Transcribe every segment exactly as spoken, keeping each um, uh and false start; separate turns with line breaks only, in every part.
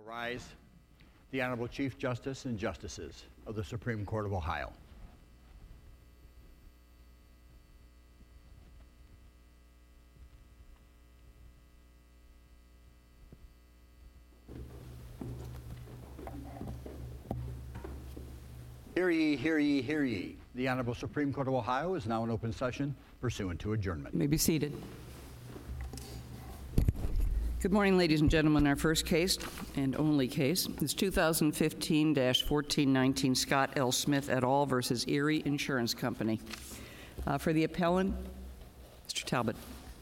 Rise, the Honorable Chief Justice and Justices of the Supreme Court of Ohio. Hear ye, hear ye, hear ye. The Honorable Supreme Court of Ohio is now in open session pursuant to adjournment.
You may be seated. Good morning, ladies and gentlemen. Our first case and only case is two thousand fifteen dash fourteen nineteen Scott L. Smith et al. Versus Erie Insurance Company. Uh, for the appellant, Mister Talbot.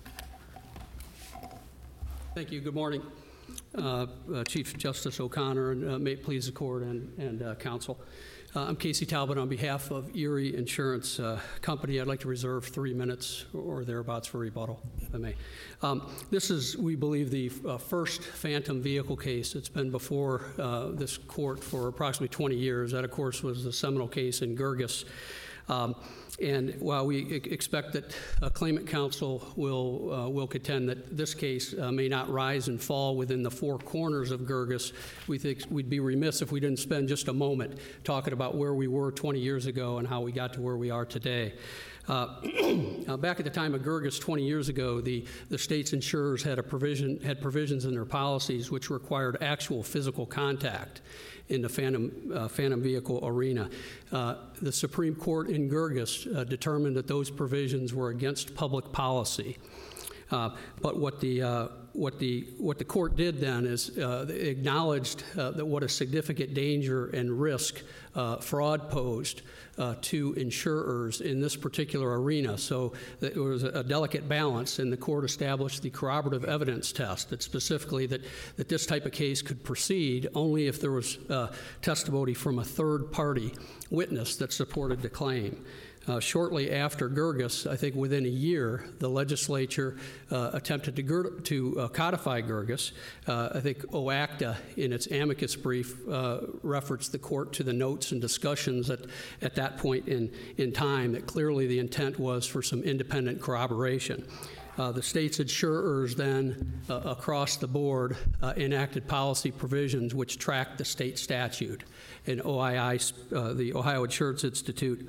Thank you. Good morning, uh, uh, Chief Justice O'Connor, and uh, may it please the court and, and uh, counsel. Uh, I'm Casey Talbot on behalf of Erie Insurance uh, Company. I'd like to reserve three minutes or thereabouts for rebuttal, if I may. Um, this is, we believe, the uh, first phantom vehicle case. It's been before uh, this court for approximately twenty years. That, of course, was the seminal case in Gurgis. Um, and while we e- expect that uh, claimant counsel will uh, will contend that this case uh, may not rise and fall within the four corners of Gurgis, we think we'd be remiss if we didn't spend just a moment talking about where we were twenty years ago and how we got to where we are today. Uh, uh, back at the time of Gurgis twenty years ago, the, the state's insurers had a provision had provisions in their policies which required actual physical contact in the phantom, uh, phantom vehicle arena. Uh, the Supreme Court in Gurgis uh, determined that those provisions were against public policy. Uh, but what the uh, what the what the court did then is uh, acknowledged uh, that what a significant danger and risk uh, fraud posed uh, to insurers in this particular arena. So it was a delicate balance, and the court established the corroborative evidence test that specifically that that this type of case could proceed only if there was uh, testimony from a third party witness that supported the claim. Uh, shortly after Gurgis, I think within a year, the legislature uh, attempted to, gur- to uh, codify Gurgis. Uh, I think OACTA, in its amicus brief, uh, referenced the court to the notes and discussions at, at that point in, in time that clearly the intent was for some independent corroboration. Uh, the state's insurers then, uh, across the board, uh, enacted policy provisions which tracked the state statute. And O I I, uh, the Ohio Insurance Institute,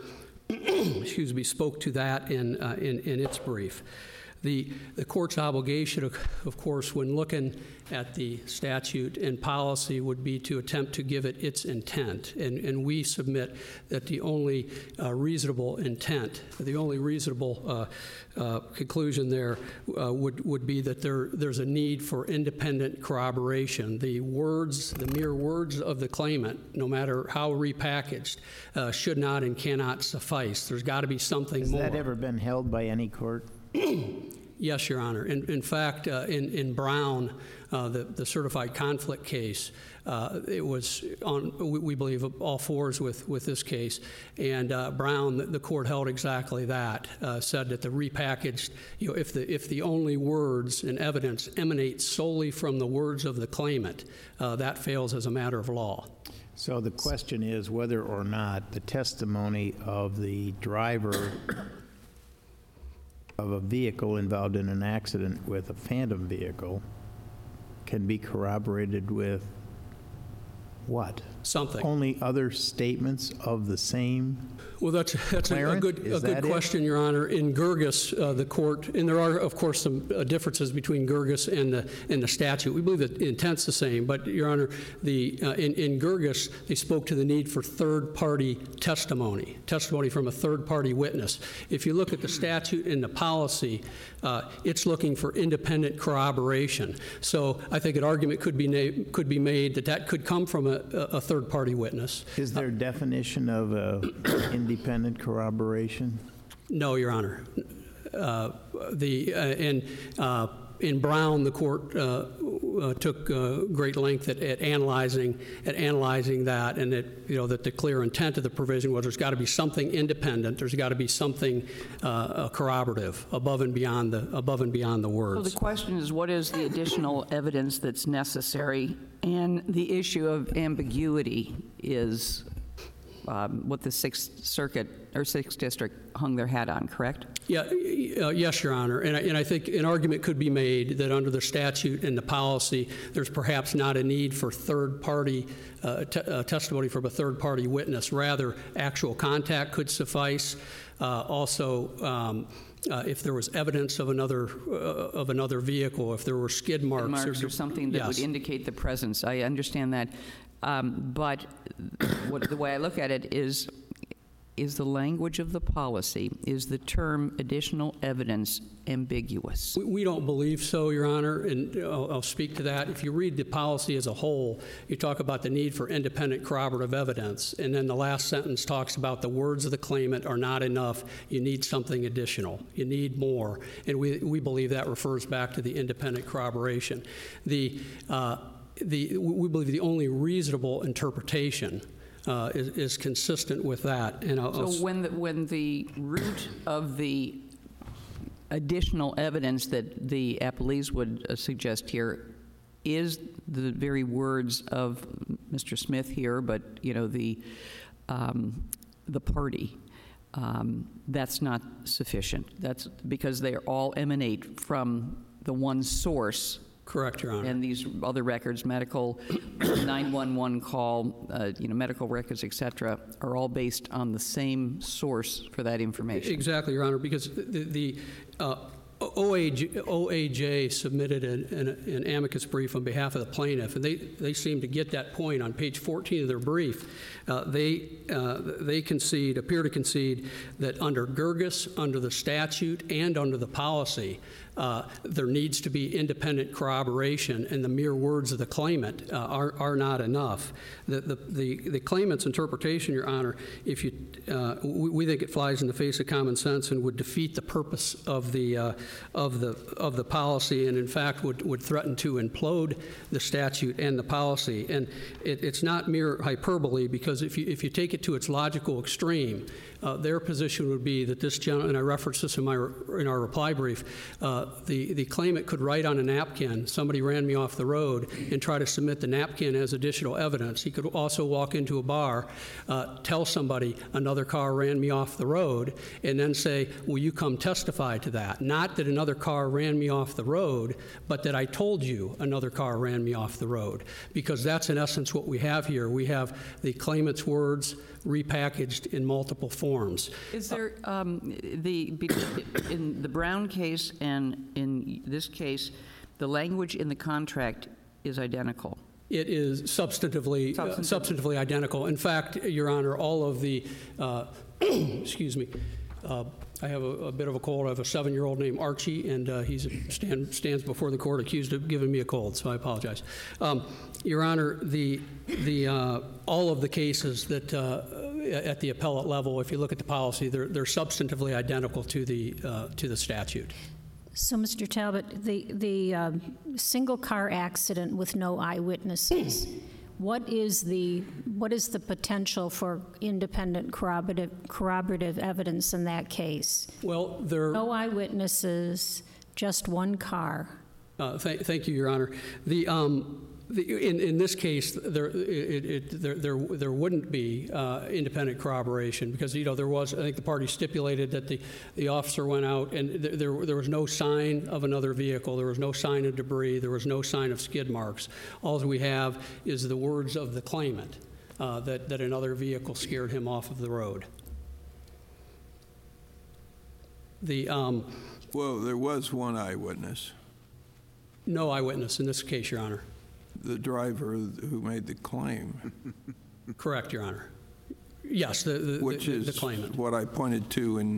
excuse me, spoke to that in, uh, in, in its brief. The, the court's obligation, of, of course, when looking at the statute and policy would be to attempt to give it its intent. And, and we submit that the only uh, reasonable intent, the only reasonable uh, uh, conclusion there uh, would, would be that there, there's a need for independent corroboration. The words, the mere words of the claimant, no matter how repackaged, uh, should not and cannot suffice. There's got to be something
Has
more.
Has that ever been held by any court?
Yes, Your Honor. In, in fact, uh, in, in Brown, uh, the, the certified conflict case, uh, it was on, we, we believe, all fours with, with this case. And uh, Brown, the, the court held exactly that, uh, said that the repackaged, you know, if the, if the only words and evidence emanate solely from the words of the claimant, uh, that fails as a matter of law.
So the question is whether or not the testimony of the driver of a vehicle involved in an accident with a phantom vehicle can be corroborated with what?
Something.
Only other statements of the same?
Well, that's that's a, a good a good question, it? Your Honor. In Gurgis, uh, the court, and there are, of course, some uh, differences between Gurgis and the and the statute. We believe that the intent's the same, but Your Honor, the uh, in in Gurgis, they spoke to the need for third-party testimony, testimony from a third-party witness. If you look at the statute and the policy, uh, it's looking for independent corroboration. So I think an argument could be na- could be made that that could come from a, a third-party witness.
Is there a definition of uh, independent corroboration?
No, Your Honor. Uh, the uh, in uh, in Brown, the court uh, uh, took uh, great length at, at analyzing at analyzing that, and that you know that the clear intent of the provision was there's got to be something independent. There's got to be something uh, corroborative above and beyond the above and beyond the words.
So the question is, what is the additional evidence that's necessary? And the issue of ambiguity is um, what the Sixth Circuit or Sixth District hung their hat on, correct?
Yeah, uh, yes, Your Honor. And I, and I think an argument could be made that under the statute and the policy, there's perhaps not a need for third-party uh, te- uh, testimony from a third-party witness. Rather, actual contact could suffice. Uh, also, um, uh, if there was evidence of another uh, of another vehicle, if there were skid marks,
Marks or something that
yes.
would indicate the presence. I understand that. Um, but what, the way I look at it is, is the language of the policy, is the term additional evidence ambiguous?
We, we don't believe so, Your Honor, and I'll, I'll speak to that. If you read the policy as a whole, you talk about the need for independent corroborative evidence, and then the last sentence talks about the words of the claimant are not enough. You need something additional. You need more, and we, we believe that refers back to the independent corroboration. The, uh, the, we believe the only reasonable interpretation Uh, is, is consistent with that. And I'll,
So
I'll,
when the, when the root of the additional evidence that the appellees would uh, suggest here is the very words of Mister Smith here, but, you know, the, um, the party, um, that's not sufficient. That's because they all emanate from the one source.
correct, Your Honor.
And these other records, medical, nine one one call, uh, you know, medical records, et cetera, are all based on the same source for that information.
Exactly, Your Honor, because the, the uh, O A J, O A J submitted an, an, an amicus brief on behalf of the plaintiff, and they, they seem to get that point on page fourteen of their brief. Uh, they, uh, they concede, appear to concede that under Gerges, under the statute, and under the policy, Uh, there needs to be independent corroboration, and the mere words of the claimant uh, are, are not enough. The, the, the, the claimant's interpretation, Your Honor, if you, uh, we, we think it flies in the face of common sense and would defeat the purpose of the, uh, of the, of the policy, and in fact would, would threaten to implode the statute and the policy. And it, it's not mere hyperbole, because if you, if you take it to its logical extreme, uh, their position would be that this gentleman, and I referenced this in, my, in our reply brief, uh, The, the claimant could write on a napkin, somebody ran me off the road, and try to submit the napkin as additional evidence. He could also walk into a bar, uh, tell somebody another car ran me off the road, and then say, will you come testify to that? Not that another car ran me off the road, but that I told you another car ran me off the road. Because that's in essence what we have here. We have the claimant's words repackaged in multiple forms.
Is there, um, the, in the Brown case and in this case, the language in the contract is identical?
It is substantively, uh,
Substantive.
substantively identical. In fact, Your Honor, all of the, uh, excuse me, uh, I have a, a bit of a cold. I have a seven-year-old named Archie, and uh, he stand, stands before the court accused of giving me a cold, so I apologize. Um, Your Honor, the, the, uh, all of the cases that uh, at the appellate level, if you look at the policy, they're, they're substantively identical to the, uh, to the statute.
So, Mister Talbot, the, the um, single car accident with no eyewitnesses, what is the, what is the potential for independent corroborative, corroborative evidence in that case?
Well, there...
No eyewitnesses, just one car.
Uh, th- thank you, Your Honor. The... Um, The, in, in this case, there, it, it, there, there, there wouldn't be uh, independent corroboration because, you know, there was, I think the party stipulated that the, the officer went out and th- there, there was no sign of another vehicle. There was no sign of debris. There was no sign of skid marks. All we have is the words of the claimant uh, that, that another vehicle scared him off of the road. The, um,
Well, there was one eyewitness,
no eyewitness in this case, Your Honor.
the driver who made the claim,
Correct, Your Honor. Yes, the, the,
which
the,
is
the claimant.
what I pointed to in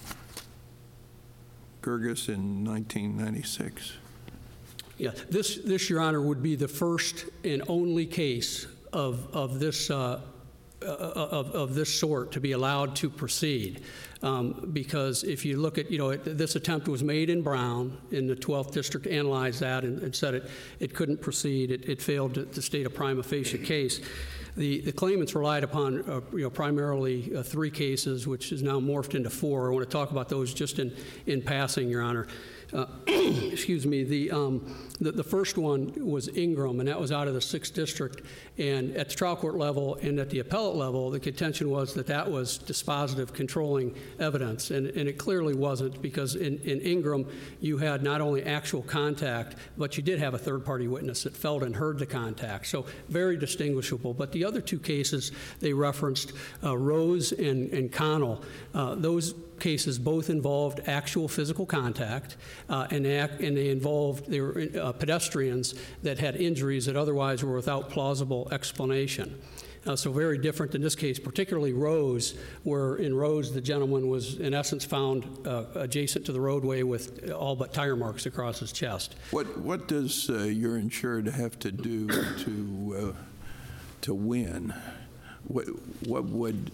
Gerges in nineteen ninety-six.
Yeah, this, this, Your Honor, would be the first and only case of, of this, uh, of, of this sort to be allowed to proceed. Um, because if you look at, you know, it, this attempt was made in Brown, and the twelfth District analyzed that and, and said it, it couldn't proceed. It, it failed to, to state a prima facie case. The, the claimants relied upon, uh, you know, primarily uh, three cases, which is now morphed into four. I want to talk about those just in, in passing, Your Honor. Uh, excuse me, the, um, the, the first one was Ingram, and that was out of the sixth District. And at the trial court level and at the appellate level, the contention was that that was dispositive controlling evidence, and, and it clearly wasn't, because in, in Ingram, you had not only actual contact, but you did have a third-party witness that felt and heard the contact, so very distinguishable. But the other two cases they referenced, uh, Rose and, and Connell, uh, those cases both involved actual physical contact, uh, and, act, and they involved they were uh, pedestrians that had injuries that otherwise were without plausible explanation. Uh, so very different in this case, particularly Rose, where in Rose the gentleman was in essence found uh, adjacent to the roadway with all but tire marks across his chest.
What what does uh, your insured have to do to uh, to win? What what would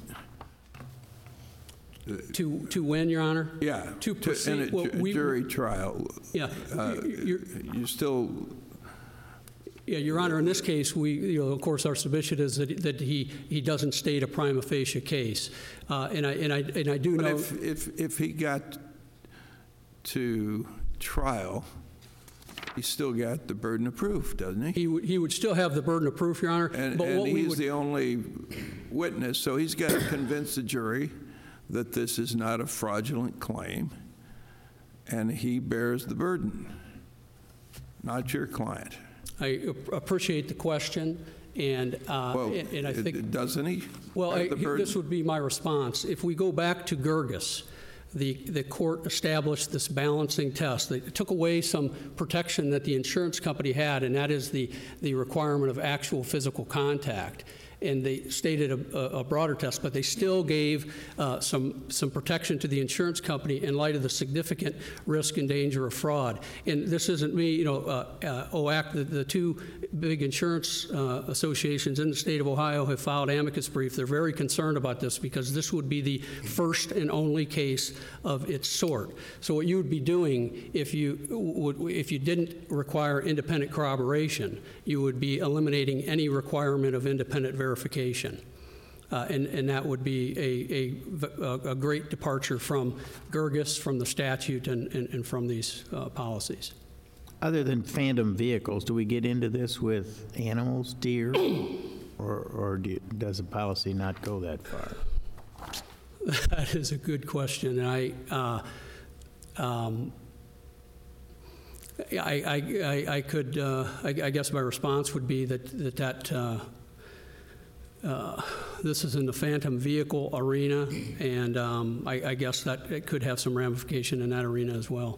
To to win, Your Honor?
yeah
To proceed.
in a
well,
ju-
we,
jury trial?
Yeah.
Uh,
you're,
you still.
Yeah, Your Honor, in this case, we, you know, of course, our submission is that, that he, he doesn't state a prima facie case. Uh, and, I, and, I, and I do
But
know...
if, if, if he got to trial, he's still got the burden of proof, doesn't he?
He would, he would still have the burden of proof, Your Honor.
And,
but
and
what we
he's
would,
the only witness, so he's got to convince the jury that this is not a fraudulent claim, and he bears the burden, not your client.
I appreciate the question, and, uh,
Well,
and, and I think...
doesn't he?
Well,
have
I,
the burden?
this would be my response. If we go back to Gerges, the, the court established this balancing test. They took away some protection that the insurance company had, and that is the, the requirement of actual physical contact. And they stated a, a broader test, but they still gave uh, some, some protection to the insurance company in light of the significant risk and danger of fraud. And this isn't me, you know, uh, uh, O A C, the, the two big insurance uh, associations in the state of Ohio have filed amicus brief. They're very concerned about this because this would be the first and only case of its sort. So what you would be doing if you, would, if you didn't require independent corroboration, you would be eliminating any requirement of independent verification. Verification. Uh, and, and that would be a, a, a great departure from Gerges, from the statute, and, and, and from these uh, policies.
Other than phantom vehicles, do we get into this with animals, deer, or, or do you, does the policy not go that far?
That is a good question. And I, uh, um, I, I, I, I could, uh, I, I guess my response would be that that, that uh, Uh, this is in the phantom vehicle arena, and um, I, I guess that it could have some ramification in that arena as well.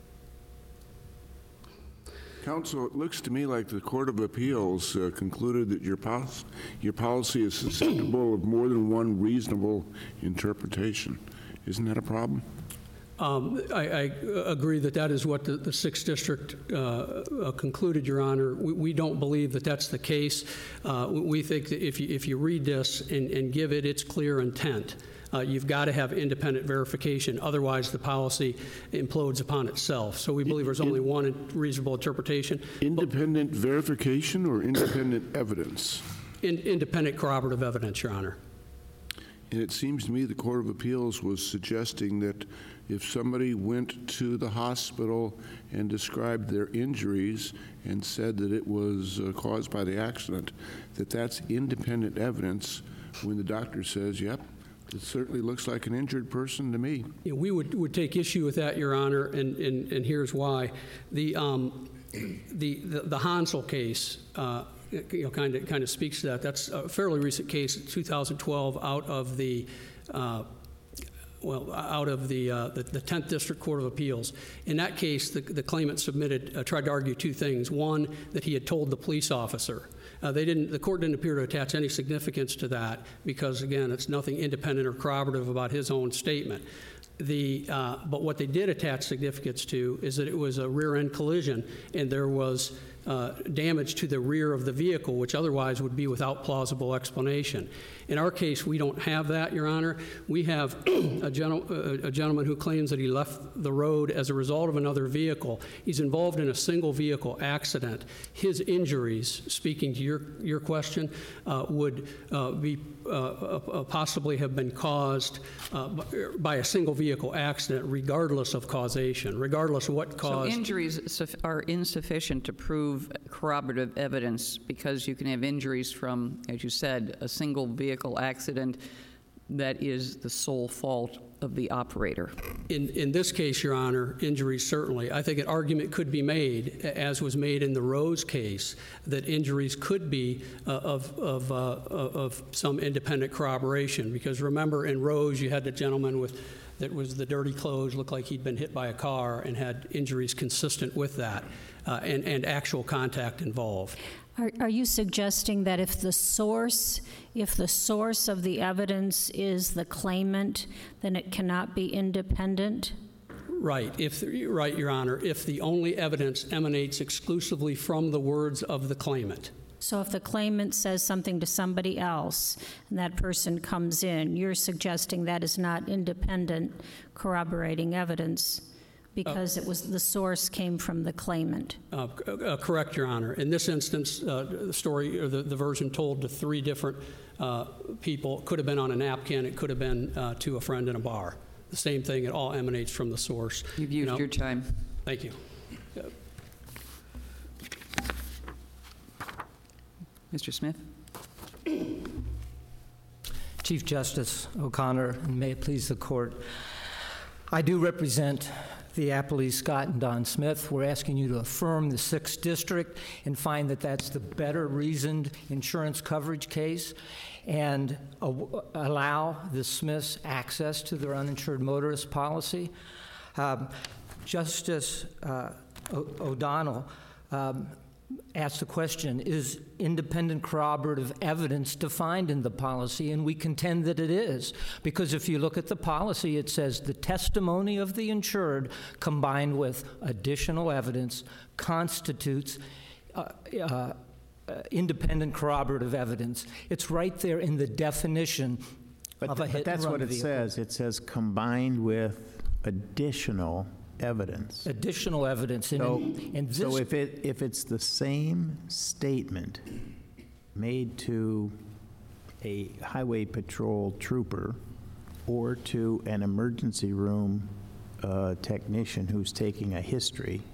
Counsel, it looks to me like the Court of Appeals uh, concluded that your, pol your policy is susceptible of more than one reasonable interpretation. Isn't that a problem?
Um, I, I agree that that is what the, the sixth District uh, uh, concluded, Your Honor. We, we don't believe that that's the case. Uh, we think that if you, if you read this and, and give it its clear intent, uh, you've got to have independent verification. Otherwise, the policy implodes upon itself. So we believe there's only one reasonable interpretation.
Independent verification or independent evidence?
In, independent corroborative evidence, Your Honor.
And it seems to me the Court of Appeals was suggesting that if somebody went to the hospital and described their injuries and said that it was uh, caused by the accident, that that's independent evidence when the doctor says, yep, it certainly looks like an injured person to me.
Yeah, we would, would take issue with that, Your Honor, and, and, and here's why. The, um, the, the, the Hansel case, uh, you know, kind of kind of speaks to that. That's a fairly recent case, two thousand twelve, out of the uh, well, out of the, uh, the the tenth District Court of Appeals. In that case, the, the claimant submitted uh, tried to argue two things. One, that he had told the police officer. Uh, they didn't. The court didn't appear to attach any significance to that because, again, it's nothing independent or corroborative about his own statement. The, uh, but what they did attach significance to is that it was a rear-end collision, and there was uh, damage to the rear of the vehicle, which otherwise would be without plausible explanation. In our case, we don't have that, Your Honor. We have a, gentle, uh, a gentleman who claims that he left the road as a result of another vehicle. He's involved in a single vehicle accident. His injuries, speaking to your, your question, uh, would uh, be uh, uh, possibly have been caused uh, by a single vehicle accident, regardless of causation, regardless of what caused.
So injuries suf- are insufficient to prove corroborative evidence because you can have injuries from, as you said, a single vehicle accident that is the sole fault of the operator.
In, in this case, Your Honor, injuries certainly. I think an argument could be made, as was made in the Rose case, that injuries could be uh, of, of, uh, of some independent corroboration. Because remember, in Rose, you had the gentleman with that was the dirty clothes, looked like he'd been hit by a car and had injuries consistent with that, uh, and, and actual contact involved.
Are, are you suggesting that if the source, if the source of the evidence is the claimant, then it cannot be independent?
Right, if, right, Your Honor, if the only evidence emanates exclusively from the words of the claimant.
So if the claimant says something to somebody else and that person comes in, you're suggesting that is not independent corroborating evidence because it was the source came from the claimant?
Uh, uh, correct, Your Honor. In this instance, uh, the story or the, the version told to three different uh, people could have been on a napkin. It could have been uh, to a friend in a bar. The same thing. It all emanates from the source.
You've used
you know?
your time.
Thank you. Uh,
Mister Smith?
Chief Justice O'Connor, and may it please the court, I do represent the appellees Scott and Don Smith. We're asking you to affirm the sixth District and find that that's the better reasoned insurance coverage case and uh, allow the Smiths access to their uninsured motorist policy. Um, Justice uh, O'Donnell um, asked the question, is independent corroborative evidence defined in the policy? And we contend that it is, because if you look at the policy, it says the testimony of the insured combined with additional evidence constitutes uh, uh, uh, independent corroborative evidence. It's right there in the definition
But,
of a
th-
hit
but that's
and
what
run
it
vehicle.
says. It says combined with additional evidence.
Additional evidence. And,
So,
in, in this,
so if it, if it's the same statement made to a highway patrol trooper or to an emergency room uh, technician who's taking a history,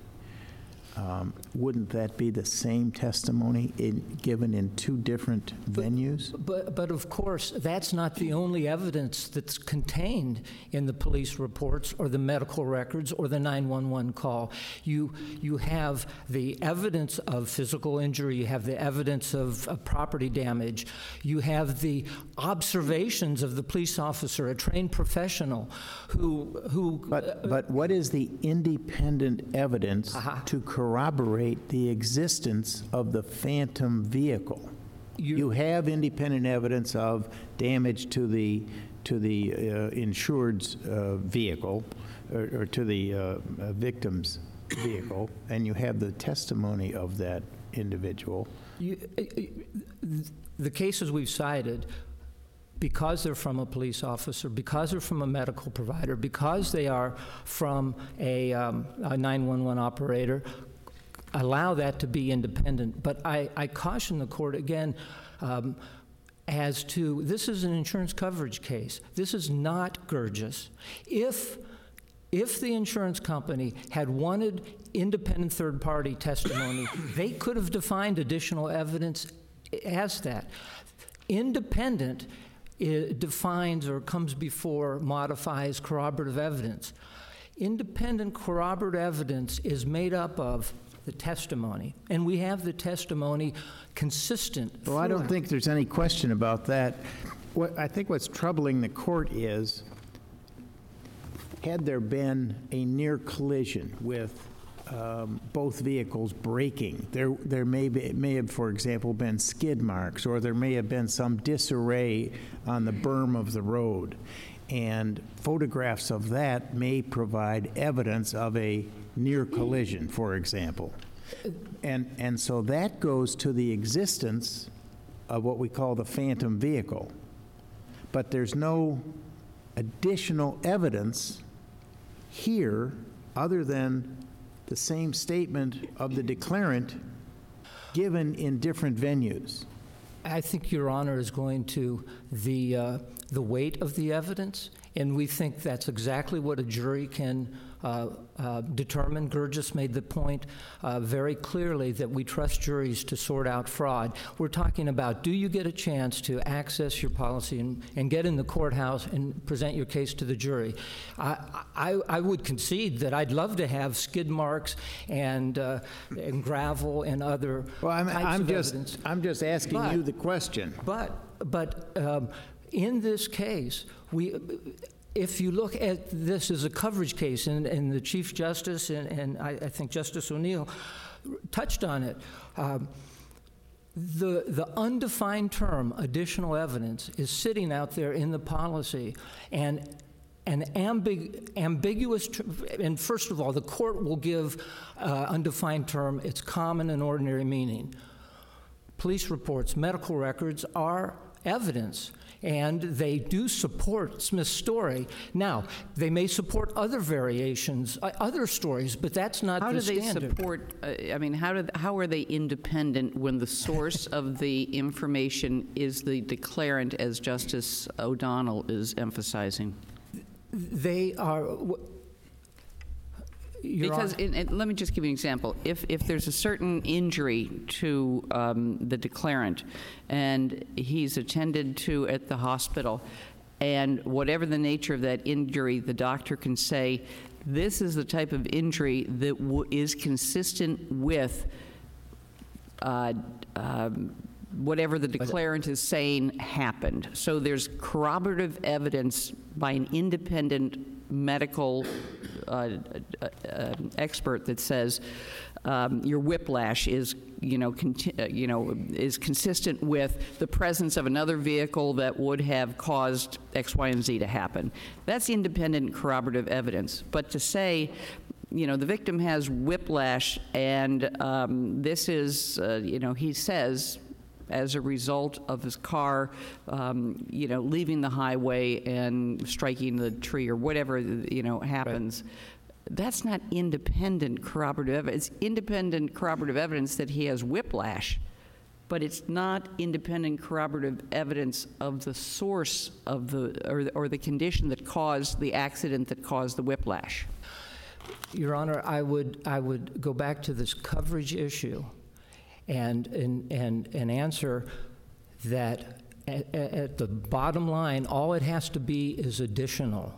um, wouldn't that be the same testimony in, given in two different venues?
But, but of course, that's not the only evidence that's contained in the police reports or the medical records or the nine one one call. You, you have the evidence of physical injury, you have the evidence of, of property damage, you have the observations of the police officer, a trained professional who... who
But, but what is the independent evidence
Uh-huh.
to corroborate the existence of the phantom vehicle?
You-
You have independent evidence of damage to the, to the uh, insured's uh, vehicle, or or to the uh, uh, victim's vehicle, and you have the testimony of that individual.
You, uh, uh, the cases we've cited, because they're from a police officer, because they're from a medical provider, because they are from a, um, a nine one one operator, allow that to be independent. But I, I caution the court again um, as to, this is an insurance coverage case. This is not Gurgis. If If the insurance company had wanted independent third-party testimony, they could have defined additional evidence as that. Independent it defines or comes before, modifies corroborative evidence. Independent corroborative evidence is made up of the testimony, and we have the testimony consistent.
Well, I don't
throughout.
think there's any question about that. What, I think what's troubling the court is, had there been a near collision with um, both vehicles braking, there there may be, may have, for example, been skid marks, or there may have been some disarray on the berm of the road, and photographs of that may provide evidence of a near collision, for example. And, and so that goes to the existence of what we call the phantom vehicle. But there's no additional evidence here other than the same statement of the declarant given in different venues.
I think Your Honor is going to the, uh, the weight of the evidence, and we think that's exactly what a jury can uh, uh, determine. Gurgis made the point uh, very clearly that we trust juries to sort out fraud. We're talking about, do you get a chance to access your policy and, and get in the courthouse and present your case to the jury? I, I, I would concede that I'd love to have skid marks and, uh, and gravel and other
Well, I'm,
types
I'm
of
just,
evidence.
I'm just asking
But-
you the question.
But, but um, in this case, we, if you look at this as a coverage case, and, and the Chief Justice and, and I, I think Justice O'Neill touched on it, um, the, the undefined term, additional evidence, is sitting out there in the policy, and an ambig ambiguous, ter and first of all, the court will give uh, undefined term its common and ordinary meaning. Police reports, medical records are evidence, and they do support Smith's story. Now, they may support other variations, uh, other stories, but that's not
How
the
do they
standard.
support, uh, I mean, how, do, how are they independent when the source of the information is the declarant, as Justice O'Donnell is emphasizing?
They are. w- Your
Because,
Honor-
in, in- let me just give you an example. If, if there's a certain injury to um, the declarant, and he's attended to at the hospital, and whatever the nature of that injury, the doctor can say, this is the type of injury that w is consistent with uh, um, whatever the declarant is saying happened. So there's corroborative evidence by an independent medical uh, uh, uh, expert that says um, your whiplash is, you know, conti uh, you know, is consistent with the presence of another vehicle that would have caused X, Y, and Z to happen. That's independent corroborative evidence. But to say, you know, the victim has whiplash, and um, this is, uh, you know, he says, as a result of his car, um, you know, leaving the highway and striking the tree or whatever, you know, happens. Right. That's not independent corroborative evidence. It's independent corroborative evidence that he has whiplash, but it's not independent corroborative evidence of the source of the, or, or the condition that caused the accident that caused the whiplash.
Your Honor, I would, I would go back to this coverage issue and, and, and, and answer that at, at the bottom line, all it has to be is additional.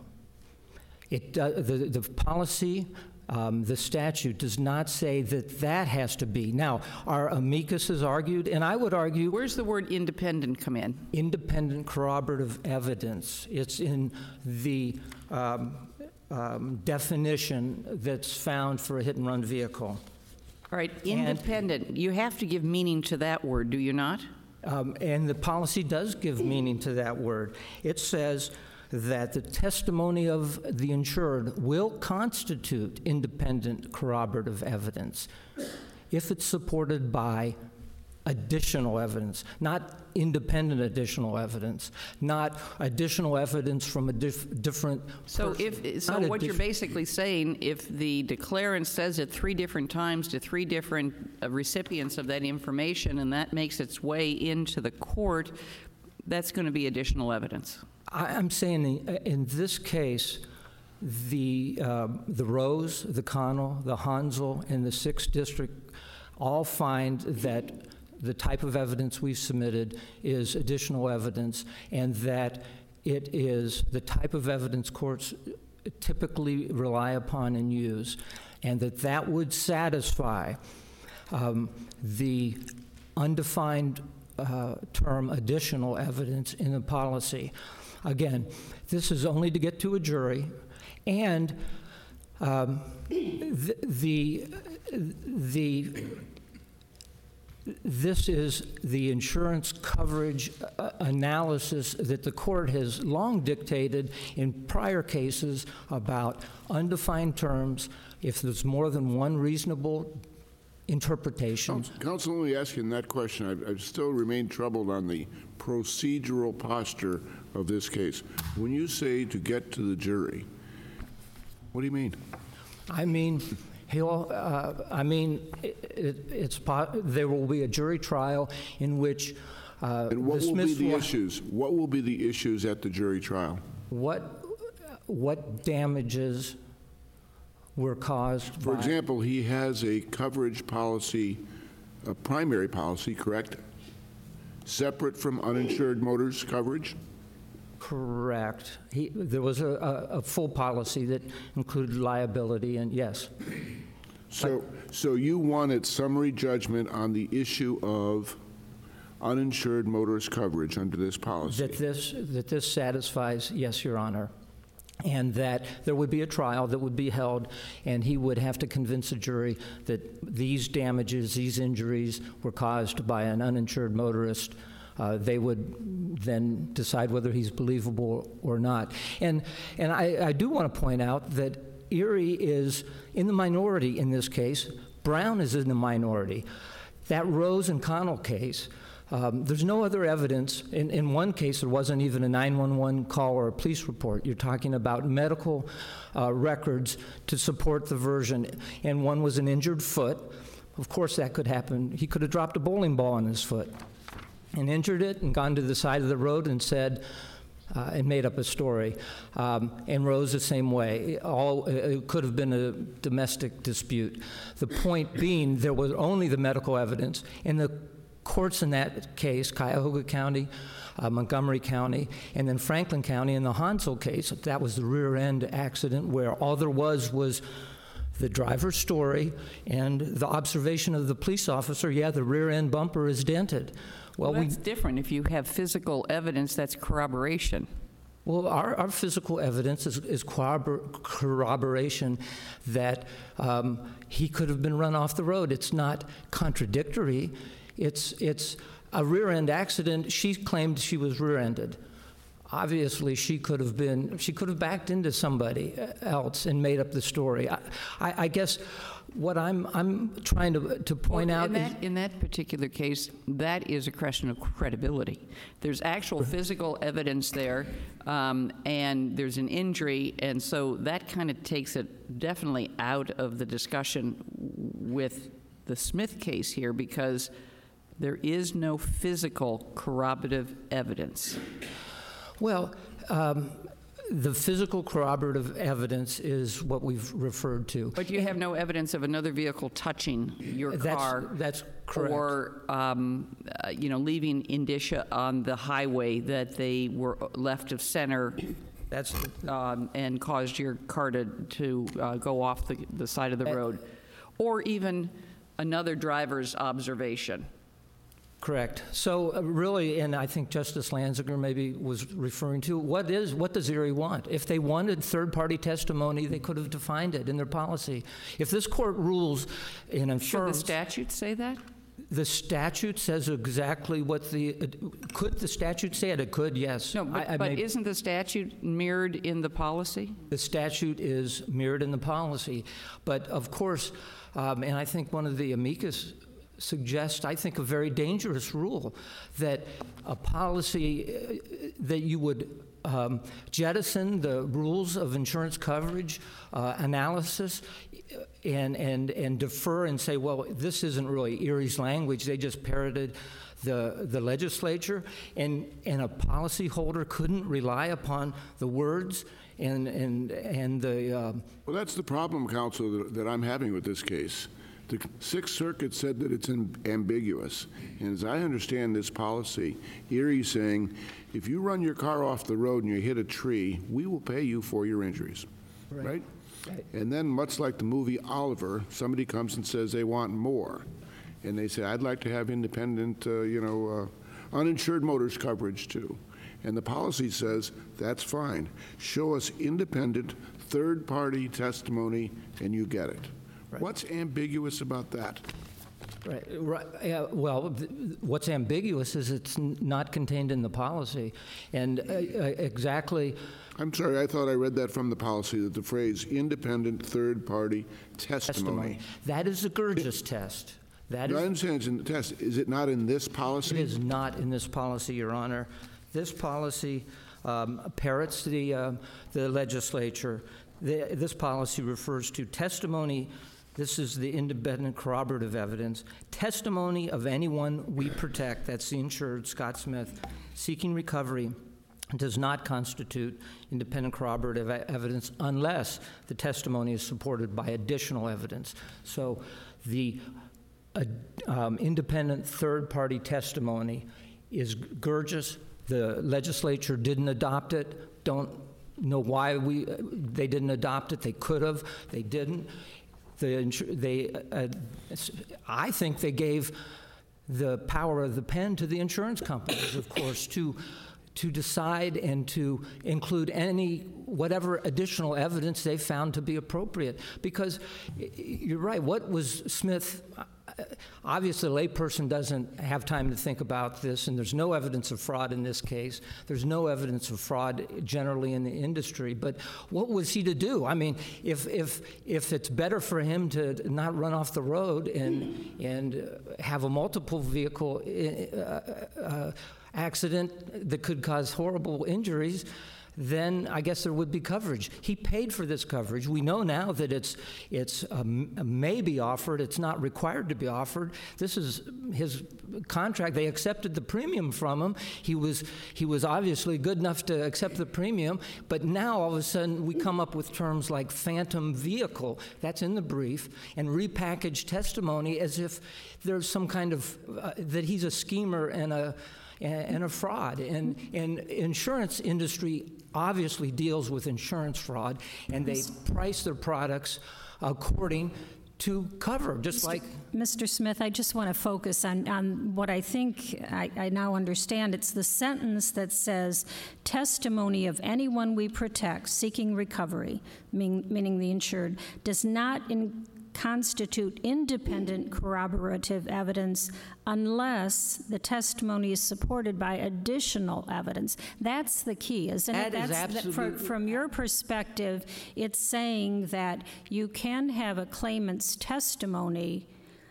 It, uh, the, the policy, um, the statute does not say that that has to be. Now, our amicus has argued, and I would argue—
Where's the word independent come in?
Independent corroborative evidence. It's in the um, um, definition that's found for a hit-and-run vehicle.
All right, independent. You have to give meaning to that word, do you not?
Um, and the policy does give meaning to that word. It says that the testimony of the insured will constitute independent corroborative evidence if it's supported by additional evidence, not independent additional evidence, not additional evidence from a dif different
So
person.
if, so
Not
what you're
addi-
basically saying, if the declarant says it three different times to three different uh, recipients of that information, and that makes its way into the court, that's going to be additional evidence.
I, I'm saying in, in this case, the, uh, the Rose, the Connell, the Hansel, and the sixth District all find that the type of evidence we've submitted is additional evidence, and that it is the type of evidence courts typically rely upon and use, and that that would satisfy um, the undefined uh, term additional evidence in the policy. Again, this is only to get to a jury, and um, the, the, the this is the insurance coverage uh, analysis that the court has long dictated in prior cases about undefined terms. If there's more than one reasonable interpretation.
Counsel, Counsel, let me ask you in that question. I, I still remain troubled on the procedural posture of this case. When you say to get to the jury, what do you mean?
I mean, he'll, uh, I mean, it, it, it's, po- there will be a jury trial in which uh,
And what
the
will be
Smiths
the
will-
issues? What will be the issues at the jury trial?
What, what damages were caused
For
by-
example, he has a coverage policy, a primary policy, correct? Separate from uninsured motors coverage?
Correct. He, there was a, a, a full policy that included liability, and yes.
So, so you wanted summary judgment on the issue of uninsured motorist coverage under this policy?
That this, that this satisfies, yes, Your Honor. And that there would be a trial that would be held, and he would have to convince a jury that these damages, these injuries were caused by an uninsured motorist. Uh, they would then decide whether he's believable or not. And, and I, I do want to point out that Erie is in the minority in this case. Brown is in the minority. That Rose and Connell case, Um, there's no other evidence. In, in one case, there wasn't even a nine one one call or a police report. You're talking about medical uh, records to support the version. And one was an injured foot. Of course, that could happen. He could have dropped a bowling ball on his foot and injured it and gone to the side of the road and said, uh, and made up a story. Um, and Rose the same way. All, it could have been a domestic dispute. The point being, there was only the medical evidence. And the courts in that case, Cuyahoga County, uh, Montgomery County, and then Franklin County in the Hansel case, that was the rear end accident where all there was was the driver's story and the observation of the police officer, yeah, the rear end bumper is dented. Well,
Well,
we,
that's different. If you have physical evidence, that's corroboration.
well our, our physical evidence is, is corrobor- corroboration that um, he could have been run off the road. It's not contradictory. It's, it's a rear-end accident. She claimed she was rear-ended. Obviously, she could have been, she could have backed into somebody else and made up the story. I, I, I guess what I'm, I'm trying to, to point
Well,
out
in
is...
that, in that particular case, that is a question of credibility. There's actual physical evidence there, um, and there's an injury, and so that kind of takes it definitely out of the discussion with the Smith case here, because there is no physical corroborative evidence.
Well, um, the physical corroborative evidence is what we've referred to.
But you have no evidence of another vehicle touching your
That's-
car.
that's correct.
Or, um, uh, you know, leaving indicia on the highway that they were left of center
That's
um, and caused your car to, to uh, go off the, the side of the
Uh,
road. Or even another driver's observation.
correct. So uh, really, and I think Justice Lanziger maybe was referring to, what is, what does Erie want? If they wanted third-party testimony, they could have defined it in their policy. If this court rules and
Should the
affirms...
statute say that?
The statute says exactly what the, uh, could the statute say it? It could, yes.
No, but,
I- I
but
may-
isn't the statute mirrored in the policy?
The statute is mirrored in the policy. But of course, um, and I think one of the amicus suggests, I think, a very dangerous rule, that a policy uh, that you would um, jettison the rules of insurance coverage uh, analysis and, and, and defer and say, well, this isn't really Erie's language. They just parroted the, the legislature, and, and a policyholder couldn't rely upon the words and, and, and the... Um,
Well, that's the problem, counsel, that, that I'm having with this case. The Sixth Circuit said that it's am- ambiguous. And as I understand this policy, Erie's saying, if you run your car off the road and you hit a tree, we will pay you for your injuries, right?
Right.
And then, much like the movie Oliver, somebody comes and says they want more. And they say, I'd like to have independent, uh, you know, uh, uninsured motors coverage too. And the policy says, that's fine. Show us independent, third-party testimony, and you get it.
Right.
What's ambiguous about that?
Right, right, yeah, well, th- what's ambiguous is it's n- not contained in the policy, and uh, uh, exactly,
I'm sorry, I thought I read that from the policy, that the phrase independent third-party testimony.
testimony. That is the Gurgis test. That
No, I
is,
understand it's in the test. Is it not in this
it
policy?
is not in this policy, Your Honor. This policy um, parrots the, uh, the legislature. The, this policy refers to testimony. This is the independent corroborative evidence. Testimony of anyone we protect, that's the insured, Scott Smith, seeking recovery, does not constitute independent corroborative e- evidence unless the testimony is supported by additional evidence. So the uh, um, independent third-party testimony is Gurgis. The legislature didn't adopt it. Don't know why we uh, they didn't adopt it. They could have. They didn't. The, insu- they, uh, I think they gave the power of the pen to the insurance companies, of course, to to decide and to include any, whatever additional evidence they found to be appropriate. Because you're right, what was Smith, obviously a layperson doesn't have time to think about this, and there's no evidence of fraud in this case. There's no evidence of fraud generally in the industry, but what was he to do? I mean, if if if it's better for him to not run off the road and, and have a multiple vehicle uh, uh, accident that could cause horrible injuries, then I guess there would be coverage. He paid for this coverage. We know now that it's it's um, may be offered. It's not required to be offered. This is his contract. They accepted the premium from him. He was he was obviously good enough to accept the premium. But now all of a sudden we come up with terms like phantom vehicle. That's in the brief, and repackaged testimony as if there's some kind of uh, that he's a schemer and a and a fraud. And, and insurance industry obviously deals with insurance fraud, and they price their products according to cover, just like...
Mister Smith, I just want to focus on, on what I think I, I now understand. It's the sentence that says, testimony of anyone we protect seeking recovery, mean, meaning the insured, does not in, constitute independent corroborative evidence unless the testimony is supported by additional evidence. That's the key, isn't
That
it?
is
That's the- for-
absolutely-
From your perspective, it's saying that you can have a claimant's testimony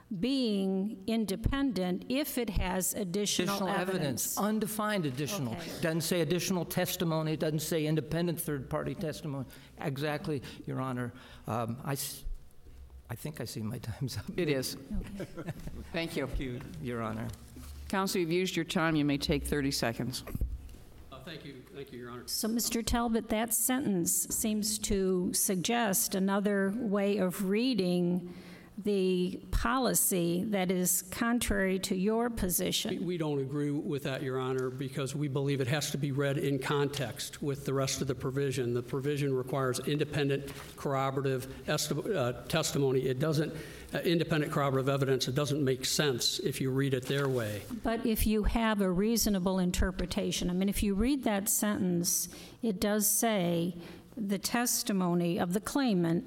being independent if it has additional,
Additional evidence, undefined additional.
Okay.
Doesn't say additional testimony, doesn't say independent third-party testimony. Exactly, Your Honor. Um, I, s- I think I see my time's up.
It is. Thank you.
Thank you, Your Honor.
Counsel, you've used your time. You may take thirty seconds.
Uh, Thank you, thank you, Your Honor.
So, Mister Talbot, that sentence seems to suggest another way of reading the policy that is contrary to your
We-
position.
We don't agree with that, Your Honor, because we believe it has to be read in context with the rest of the provision. The provision requires independent corroborative esti- uh, testimony. It doesn't, uh, independent corroborative evidence, it doesn't make sense if you read it their way.
But if you have a reasonable interpretation, I mean, if you read that sentence, it does say the testimony of the claimant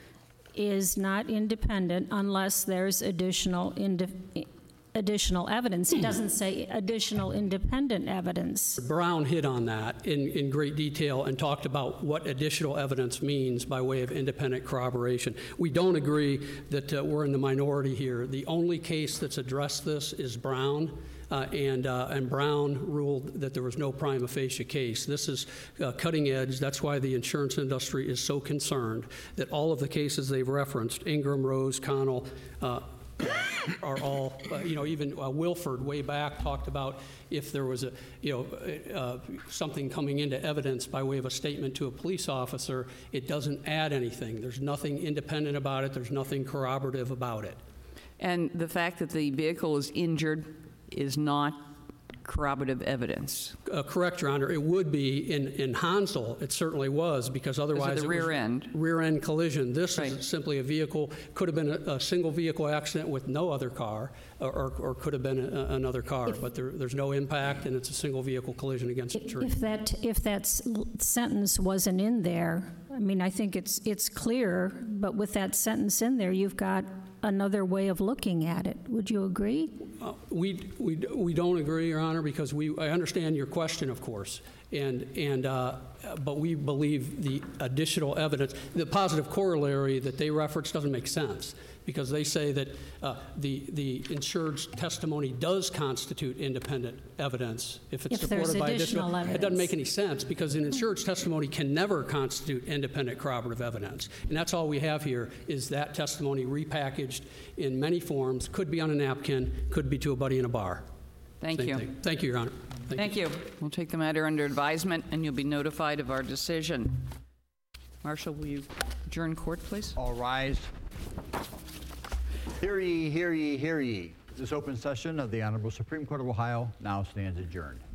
is not independent unless there's additional indi- additional evidence. It doesn't say additional independent evidence.
Brown hit on that in, in great detail and talked about what additional evidence means by way of independent corroboration. We don't agree that uh, we're in the minority here. The only case that's addressed this is Brown. Uh, and, uh, and Brown ruled that there was no prima facie case. This is uh, cutting edge. That's why the insurance industry is so concerned that all of the cases they've referenced, Ingram, Rose, Connell, uh, are all, uh, you know, even uh, Wilford way back talked about if there was a, you know, uh, something coming into evidence by way of a statement to a police officer, it doesn't add anything. There's nothing independent about it. There's nothing corroborative about it.
And the fact that the vehicle is injured is not corroborative evidence.
Uh, correct, Your Honor. It would be in, in Hansel. It certainly was, because otherwise
the
it
rear
was
end.
rear end collision. This
Right.
is simply a vehicle. Could have been a, a single vehicle accident with no other car, or, or, or could have been a, another car. But there, there's no impact, and it's a single vehicle collision against a tree.
If that, if that s- sentence wasn't in there, I mean, I think it's, it's clear, but with that sentence in there, you've got another way of looking at it. Would you agree?
Uh, We, we, we don't agree, Your Honor, because we, I understand your question, of course, and, and, uh, but we believe the additional evidence, the positive corollary that they reference doesn't make sense, because they say that uh, the, the insured's testimony does constitute independent evidence if it's
If there's
supported by
additional
additional. It doesn't
evidence.
make any sense, because an insured's testimony can never constitute independent corroborative evidence. And that's all we have here, is that testimony repackaged in many forms, could be on a napkin, could be to a buddy in a bar.
Thank
Same
you.
thing. Thank you, Your Honor.
Thank you. We'll take the matter under advisement, and you'll be notified of our decision. Marshal, will you adjourn court, please?
All rise. Hear ye, hear ye, hear ye. This open session of the Honorable Supreme Court of Ohio now stands adjourned.